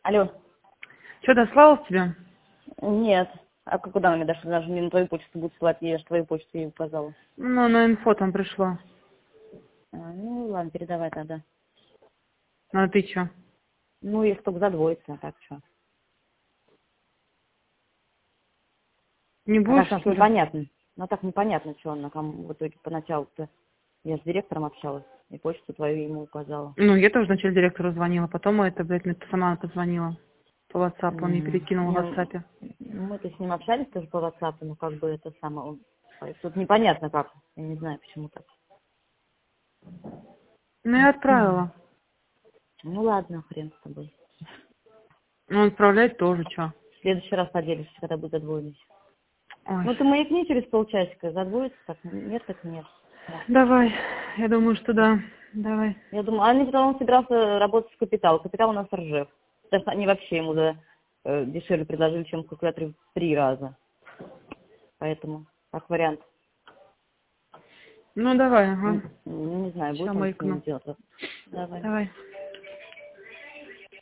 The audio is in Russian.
Алло. Что, дослала тебе? Нет. А куда она мне дошла? Она же мне на твою почту будет слать, я же твою почту ей указала. Ну, на инфо там пришло. Ну, ладно, передавай тогда. Ну, а ты что? Ну, если только задвоится, а так что? Не А будешь, так что ли? непонятно. Ну, так непонятно, что она там в итоге поначалу-то. Я с директором общалась, и почту твою ему указала. Ну, я тоже вначале директору звонила, потом это, блядь, мне сама позвонила. По WhatsApp, он мне перекинул в WhatsApp. Мы-то с ним общались тоже по WhatsApp, но как бы это самое... Тут непонятно как. Я не знаю, почему так. Ну, я отправила. Ну, ладно, хрен с тобой. Ну, отправлять тоже, что? В следующий раз поделишься, когда будет задвоенность. Ой. Ну, ты маякни через полчасика, задвоится, так нет, так нет. Да. Давай. Я думаю, что да. Давай. Я думаю, а он собирался работать с Капитал. Капитал у нас Ржев. Потому что они вообще ему дешевле предложили, чем в калькуляторе в 3 раза. Поэтому, как вариант. Ну, давай, ага. Не знаю, Сейчас будет он с ним маякну. делать. Давай. Давай.